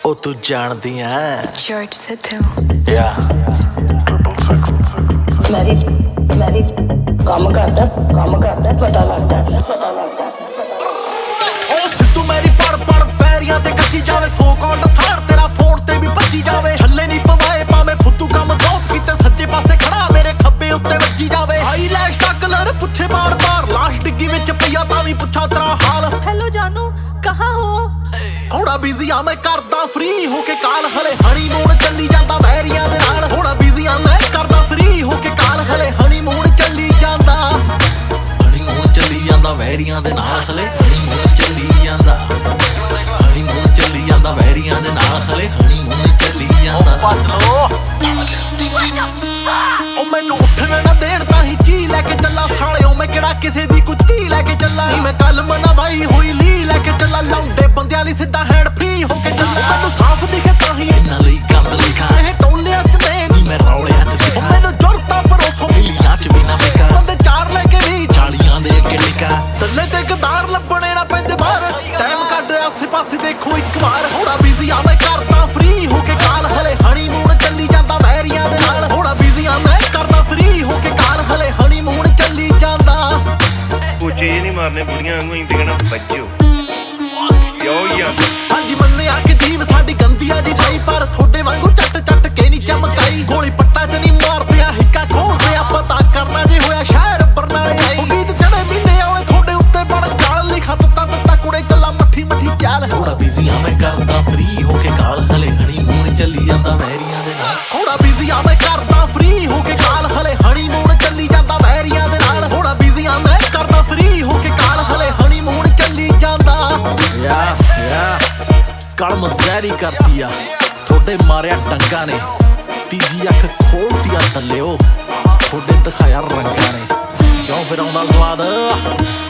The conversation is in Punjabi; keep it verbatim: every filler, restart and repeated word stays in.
ਉਹ ਤੂੰ ਜਾਣਦੀ ਐ George Sithil Yeah Mary Mary ਕੰਮ ਕਰਦਾ ਕੰਮ ਕਰਦਾ ਪਤਾ ਲੱਗਦਾ ਪਤਾ ਲੱਗਦਾ ਉਹ ਸਿੱਧੂ ਮੇਰੀ ਪੜ ਪੜ ਫੈਰੀਆਂ ਤੇ ਕੱਚੀ ਜਾਵੇ ਸੋ ਕਾਲਡ ਸਾਰ ਤੇਰਾ ਫੋਨ ਤੇ ਵੀ ਭੱਜੀ ਜਾਵੇ ਛੱਲੇ ਨਹੀਂ ਪਵਾਏ ਪਾਵੇਂ ਫੁੱਤੂ ਕੰਮ ਬਹੁਤ ਕੀਤੇ ਸੱਜੇ ਪਾਸੇ ਖੜਾ ਮੇਰੇ ਖੱਬੇ ਉੱਤੇ ਵੱਜੀ ਜਾਵੇ ਹਾਈ ਲੈਸ਼ ਦਾ ਕਲਰ ਪੁੱਛੇ ਬਾਰ ਬਾਰ ਲਾਸ਼ ਡਿੱਗੀ ਵਿੱਚ ਪਈਆ ਤਾਂ ਵੀ ਪੁੱਛਾ ਤੇਰਾ ਹਾਲ ਹੈਲੋ ਜਾਨੂ ਕਹਾਂ ਹੋ ਥੋੜਾ ਬਿਜ਼ੀ ਆ ਮੈਂ ਕਰਦਾ ਫ੍ਰੀ ਹੋ ਕੇ ਕਾਲ ਹਲੇ ਹਨੀਮੂਨ ਚੱਲੀ ਜਾਂਦਾ ਵੈਰੀਆਂ ਦੇ ਨਾਲ ਥੋੜਾ ਬਿਜ਼ੀ ਆ ਮੈਂ ਕਰਦਾ ਫ੍ਰੀ ਹੋ ਕੇ ਕਾਲ ਹਲੇ ਹਨੀਮੂਨ ਚੱਲੀ ਜਾਂਦਾ ਹਨੀਮੂਨ ਚੱਲੀ ਜਾਂਦਾ ਵੈਰੀਆਂ ਦੇ ਨਾਲ ਹਲੇ ਹਨੀਮੂਨ ਚੱਲੀ ਜਾਂਦਾ ਹਨੀਮੂਨ ਚੱਲੀ ਜਾਂਦਾ ਵੈਰੀਆਂ ਦੇ ਨਾਲ ਹਲੇ ਹਨੀਮੂਨ ਚੱਲੀ ਜਾਂਦਾ ਉਹ ਮੈਨੂੰ ਉੱਠਣ ਨਾ ਦੇਣ ਤਾਂ ਹੀ ਚੀ ਲੈ ਕੇ ਚੱਲਾ ਸਾਲਿਓ ਮੈਂ ਕਿਹੜਾ ਕਿਸੇ ਦੀ ਕੁੱਤੀ ਲੈ ਕੇ ਚੱਲਾ ਨਹੀਂ ਮੈਂ ਕੱਲ ਮਨਾਵਾਈ ਹੋਈ ਲੀ ਲੈ ਕੇ ਚੱਲਾ ਲਾਉਂਦੇ ਬੰਦਿਆਂ ਲਈ ਸਿੱਧਾ ਹੈਂਡ ਫ੍ਰੀ ਹੋ ਕੇ ਚੱਲਾ ਮੈਨੂੰ ਸਾਫ਼ ਦਿਖੇ ਤਾਂ ਹੀ ਇਹਨਾਂ ਲਈ ਕੰਮ ਲਿਖਾ ਇਹ ਟੋਲਿਆਂ ਚ ਨੇ ਨਹੀਂ ਮੈਂ ਰੌਲਿਆਂ ਚ ਉਹ ਮੈਨੂੰ ਜੁਰਤਾਂ ਪਰੋਸੋਂ ਮਿਲੀਆਂ ਚ ਵੀ ਨਾ ਵਿਕਾ ਬੰਦੇ ਚਾਰ ਲੈ ਕੇ ਵੀ ਚਾਲੀਆਂ ਦੇ ਅੱਗੇ ਟਿਕਾ ਥੱਲੇ ਤੇ ਕਦਾਰ ਲੱਭਣੇ ਨਾ ਪੈਂਦੇ ਬਾਹਰ ਟਾਈਮ ਕੱਢ ਆਸੇ ਪਾਸੇ ਦੇਖੋ ਇੱਕ ਵਾਰ ਥੋੜਾ ਬਿਜ਼ੀ ਆ ਮੈਂ ਕਰਦਾ ਫ੍ਰੀ ਹੋ ਕੇ ਕਾਲ ਹਲੇ ਹਨੀਮੂਨ ਚੱਲੀ ਜਾਂਦਾ ਵੈਰੀਆਂ ਦੇ ਨਾਲ ਥੋੜਾ ਬਿਜ਼ੀ ਆ ਮੈਂ ਕਰਦਾ ਫ੍ਰੀ ਹੋ ਕੇ ਕਾਲ ਹਲੇ ਹਨੀਮੂਨ ਚੱਲੀ ਜਾਂਦਾ ਕੁਚੇ ਨਹੀਂ ਮਾਰਨੇ ਬੁੜੀਆਂ ਵਾਂਗੂ ਹੀ ਤੇ ਕਹਿਣਾ ਬੱਜੋ ਯੋ ਯਾ ਹਾਂਜੀ ਮੰਨਿਆ ਕਿ ਟੀਮ ਸਾਡੀ ਗੰਦੀ ਆ ਜੀ ਬਾਈ ਪਰ ਤੁਹਾਡੇ ਵਾਂਗੂ ਚੱਟ ਚੱਟ ਕੇ ਨਹੀਂ ਚਮਕਾਈ ਗੋਲੀ ਪੱਟਾ ਚ ਨਹੀਂ ਮਾਰਦੇ ਆ ਹਿੱਕਾ ਖੋਲਦੇ ਆ ਪਤਾ ਕਰਨਾ ਜੇ ਹੋਇਆ ਸ਼ਹਿਰ ਬਰਨਾਲੇ ਆਈ ਉਹ ਗੀਤ ਚੜੇ ਮਹੀਨੇ ਆਵੇ ਤੁਹਾਡੇ ਉੱਤੇ ਬੜ ਕਾਲ ਲਿਖਾ ਦਿੱਤਾ ਦਿੱਤਾ ਕੁੜੇ ਚੱਲਾ ਮੱਠੀ ਮੱਠੀ ਚਾਲ ਥੋੜਾ ਬਿਜ਼ੀ ਆ ਮੈਂ ਕਰਦਾ ਫ੍ਰੀ ਹੋ ਕੇ ਕਾਲ ਹਲੇ ਹਨੀਮੂਨ ਚੱਲੀ ਜਾਂਦਾ ਵੈਰੀਆਂ ਦੇ ਨਾਲ ਥੋੜਾ ਬਿਜ਼ੀ ਆ ਮੈਂ ਕਰਦਾ ਫ੍ਰੀ ਹੋ ਕੇ ਕਾਲ ਹਲੇ ਹਨੀਮੂਨ ਚੱਲੀ ਜਾਂਦਾ ਵੈਰੀਆਂ ਦੇ ਨਾਲ ਥੋੜਾ ਬਿਜ਼ੀ ਆ ਮੈਂ ਕਰਦਾ ਫ੍ਰੀ ਹੋ ਕੇ ਕਾਲ ਹਲੇ ਹਨੀਮੂਨ ਚੱਲੀ ਜਾਂਦਾ ਯਾ ਯਾ ਕਲਮ ਜ਼ਹਿਰੀ ਕਰਦੀ ਆ ਤੁਹਾਡੇ ਮਾਰਿਆ ਡੰਗਾ ਨੇ ਤੀਜੀ ਅੱਖ ਖੋਲਦੀ ਆ ਥੱਲਿਓ ਤੁਹਾਡੇ ਦਿਖਾਇਆ ਰੰਗਾਂ ਨੇ ਕਿਉਂ ਫਿਰ ਆਉਂਦਾ ਸਵਾਦ